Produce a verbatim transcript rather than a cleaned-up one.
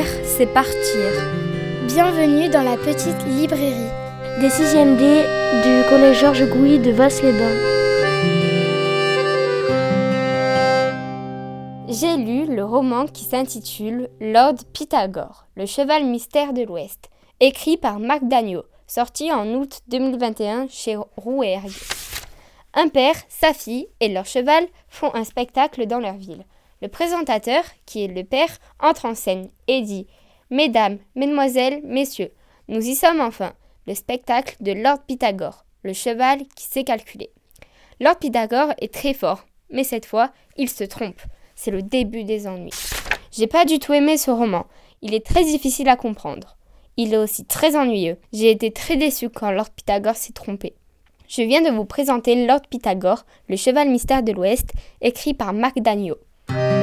Lire, c'est partir. Bienvenue dans la petite librairie des sixième D du collège Georges Gouy de Vasse-les-Bains. J'ai lu le roman qui s'intitule Lord Pythagore, le cheval mystère de l'Ouest, écrit par Marc Dagneau, sorti en août deux mille vingt et un chez Rouergue. Un père, sa fille et leur cheval font un spectacle dans leur ville. Le présentateur, qui est le père, entre en scène et dit « Mesdames, mesdemoiselles, messieurs, nous y sommes enfin, le spectacle de Lord Pythagore, le cheval qui sait calculer. » Lord Pythagore est très fort, mais cette fois, il se trompe. C'est le début des ennuis. J'ai pas du tout aimé ce roman. Il est très difficile à comprendre. Il est aussi très ennuyeux. J'ai été très déçue quand Lord Pythagore s'est trompé. Je viens de vous présenter Lord Pythagore, le cheval mystère de l'Ouest, écrit par Marc Dagneau.